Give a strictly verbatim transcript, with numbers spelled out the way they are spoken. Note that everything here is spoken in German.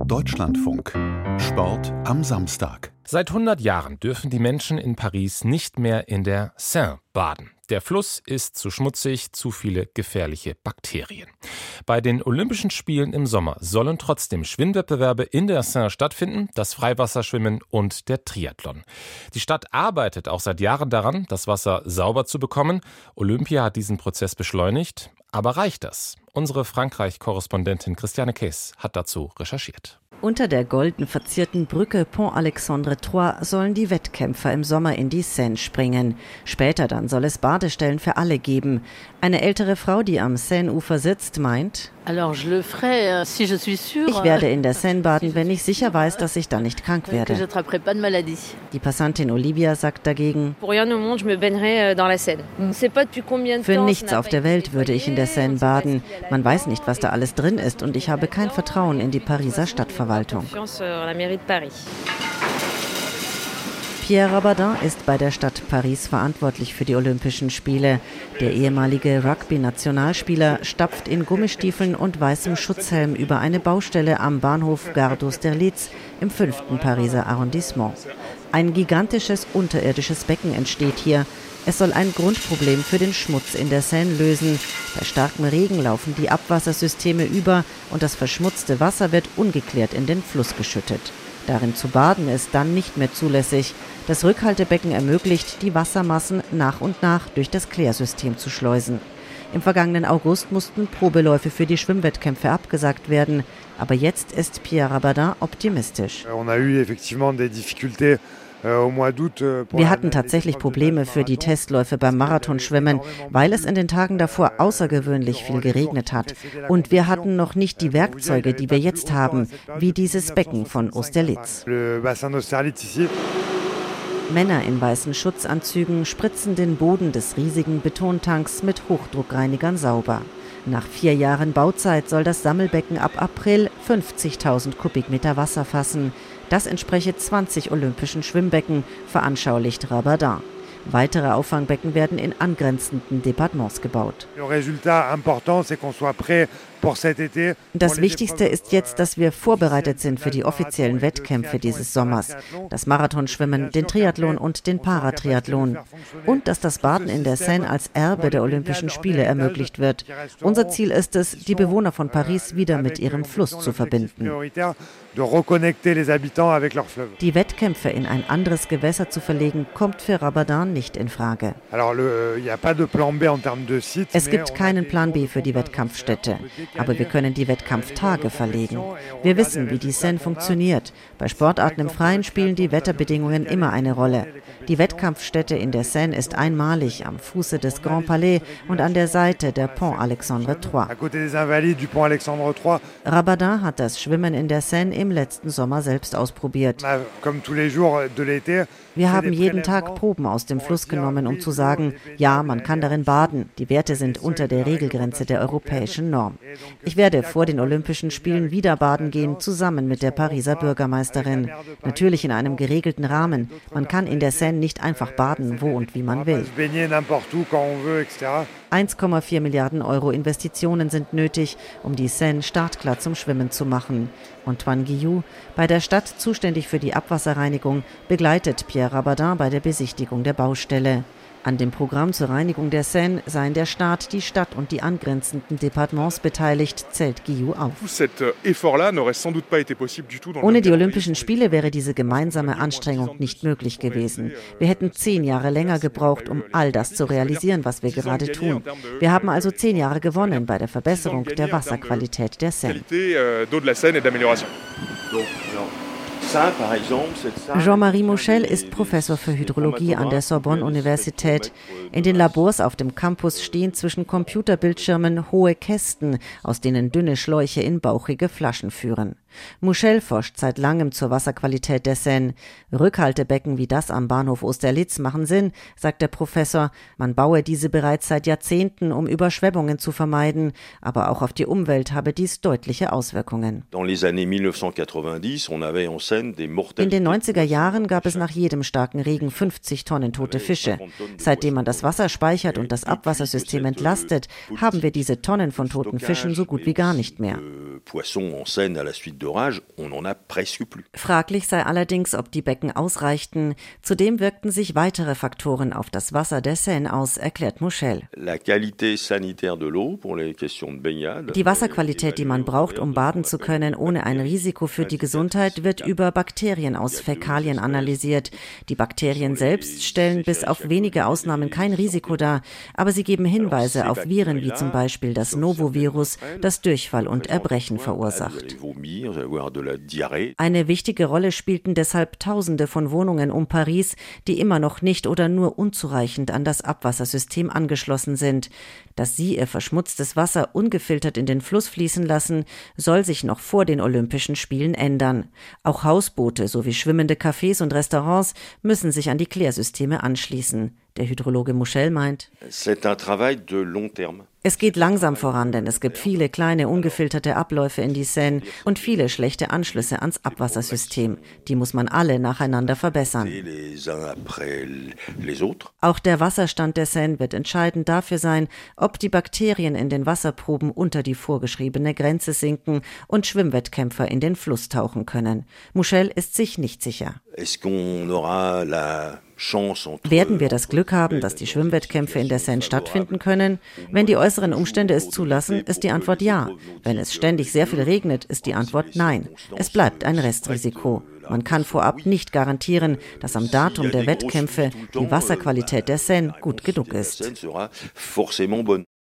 Deutschlandfunk. Sport am Samstag. Seit hundert Jahren dürfen die Menschen in Paris nicht mehr in der Seine baden. Der Fluss ist zu schmutzig, zu viele gefährliche Bakterien. Bei den Olympischen Spielen im Sommer sollen trotzdem Schwimmwettbewerbe in der Seine stattfinden, das Freiwasserschwimmen und der Triathlon. Die Stadt arbeitet auch seit Jahren daran, das Wasser sauber zu bekommen. Olympia hat diesen Prozess beschleunigt. Aber reicht das? Unsere Frankreich-Korrespondentin Christiane Kees hat dazu recherchiert. Unter der golden verzierten Brücke Pont Alexandre drei sollen die Wettkämpfer im Sommer in die Seine springen. Später dann soll es Badestellen für alle geben. Eine ältere Frau, die am Seineufer sitzt, meint: Ich werde in der Seine baden, wenn ich sicher weiß, dass ich dann nicht krank werde. Die Passantin Olivia sagt dagegen: Für nichts auf der Welt würde ich in der Seine baden. Man weiß nicht, was da alles drin ist, und ich habe kein Vertrauen in die Pariser Stadtverwaltung. Pierre Rabadin ist bei der Stadt Paris verantwortlich für die Olympischen Spiele. Der ehemalige Rugby-Nationalspieler stapft in Gummistiefeln und weißem Schutzhelm über eine Baustelle am Bahnhof Gare d'Austerlitz im fünften Pariser Arrondissement. Ein gigantisches unterirdisches Becken entsteht hier. Es soll ein Grundproblem für den Schmutz in der Seine lösen. Bei starkem Regen laufen die Abwassersysteme über und das verschmutzte Wasser wird ungeklärt in den Fluss geschüttet. Darin zu baden ist dann nicht mehr zulässig. Das Rückhaltebecken ermöglicht, die Wassermassen nach und nach durch das Klärsystem zu schleusen. Im vergangenen August mussten Probeläufe für die Schwimmwettkämpfe abgesagt werden. Aber jetzt ist Pierre Rabadin optimistisch. Wir hatten tatsächlich Probleme für die Testläufe beim Marathonschwimmen, weil es in den Tagen davor außergewöhnlich viel geregnet hat. Und wir hatten noch nicht die Werkzeuge, die wir jetzt haben, wie dieses Becken von Austerlitz. Männer in weißen Schutzanzügen spritzen den Boden des riesigen Betontanks mit Hochdruckreinigern sauber. Nach vier Jahren Bauzeit soll das Sammelbecken ab April fünfzigtausend Kubikmeter Wasser fassen. Das entspreche zwanzig olympischen Schwimmbecken, veranschaulicht Rabadin. Weitere Auffangbecken werden in angrenzenden Departements gebaut. Das Wichtigste ist jetzt, dass wir vorbereitet sind für die offiziellen Wettkämpfe dieses Sommers. Das Marathonschwimmen, den Triathlon und den Paratriathlon. Und dass das Baden in der Seine als Erbe der Olympischen Spiele ermöglicht wird. Unser Ziel ist es, die Bewohner von Paris wieder mit ihrem Fluss zu verbinden. Die Wettkämpfe in ein anderes Gewässer zu verlegen, kommt für Rabadin nicht in Frage. Es gibt keinen Plan B für die Wettkampfstätte. Aber wir können die Wettkampftage verlegen. Wir wissen, wie die Seine funktioniert. Bei Sportarten im Freien spielen die Wetterbedingungen immer eine Rolle. Die Wettkampfstätte in der Seine ist einmalig am Fuße des Grand Palais und an der Seite der Pont Alexandre drei. Rabadin hat das Schwimmen in der Seine im letzten Sommer selbst ausprobiert. Wir haben jeden Tag Proben aus dem Fluss genommen, um zu sagen, ja, man kann darin baden. Die Werte sind unter der Regelgrenze der europäischen Norm. Ich werde vor den Olympischen Spielen wieder baden gehen, zusammen mit der Pariser Bürgermeisterin. Natürlich in einem geregelten Rahmen. Man kann in der Seine nicht einfach baden, wo und wie man will. eins Komma vier Milliarden Euro Investitionen sind nötig, um die Seine startklar zum Schwimmen zu machen. Antoine Guillou, bei der Stadt zuständig für die Abwasserreinigung, begleitet Pierre Rabadin bei der Besichtigung der Baustelle. An dem Programm zur Reinigung der Seine seien der Staat, die Stadt und die angrenzenden Departements beteiligt, zählt Guillou auf. Ohne die Olympischen Spiele wäre diese gemeinsame Anstrengung nicht möglich gewesen. Wir hätten zehn Jahre länger gebraucht, um all das zu realisieren, was wir gerade tun. Wir haben also zehn Jahre gewonnen bei der Verbesserung der Wasserqualität der Seine. Jean-Marie Mouchel ist Professor für Hydrologie an der Sorbonne-Universität. In den Labors auf dem Campus stehen zwischen Computerbildschirmen hohe Kästen, aus denen dünne Schläuche in bauchige Flaschen führen. Mouchel forscht seit langem zur Wasserqualität der Seine. Rückhaltebecken wie das am Bahnhof Austerlitz machen Sinn, sagt der Professor. Man baue diese bereits seit Jahrzehnten, um Überschwemmungen zu vermeiden. Aber auch auf die Umwelt habe dies deutliche Auswirkungen. In den neunziger Jahren gab es nach jedem starken Regen fünfzig Tonnen tote Fische. Seitdem man das Wasser speichert und das Abwassersystem entlastet, haben wir diese Tonnen von toten Fischen so gut wie gar nicht mehr. Fraglich sei allerdings, ob die Becken ausreichten. Zudem wirkten sich weitere Faktoren auf das Wasser der Seine aus, erklärt Mouchel. Die Wasserqualität, die man braucht, um baden zu können, ohne ein Risiko für die Gesundheit, wird über Bakterien aus Fäkalien analysiert. Die Bakterien selbst stellen bis auf wenige Ausnahmen kein Risiko dar, aber sie geben Hinweise auf Viren wie zum Beispiel das Novovirus, das Durchfall und Erbrechen verursacht. Eine wichtige Rolle spielten deshalb Tausende von Wohnungen um Paris, die immer noch nicht oder nur unzureichend an das Abwassersystem angeschlossen sind. Dass sie ihr verschmutztes Wasser ungefiltert in den Fluss fließen lassen, soll sich noch vor den Olympischen Spielen ändern. Auch Hausboote sowie schwimmende Cafés und Restaurants müssen sich an die Klärsysteme anschließen. Der Hydrologe Mouchel meint: Es geht langsam voran, denn es gibt viele kleine, ungefilterte Abläufe in die Seine und viele schlechte Anschlüsse ans Abwassersystem. Die muss man alle nacheinander verbessern. Auch der Wasserstand der Seine wird entscheidend dafür sein, ob die Bakterien in den Wasserproben unter die vorgeschriebene Grenze sinken und Schwimmwettkämpfer in den Fluss tauchen können. Mouchel ist sich nicht sicher. Werden wir das Glück haben, dass die Schwimmwettkämpfe in der Seine stattfinden können? Wenn die äußeren Umstände es zulassen, ist die Antwort ja. Wenn es ständig sehr viel regnet, ist die Antwort nein. Es bleibt ein Restrisiko. Man kann vorab nicht garantieren, dass am Datum der Wettkämpfe die Wasserqualität der Seine gut genug ist.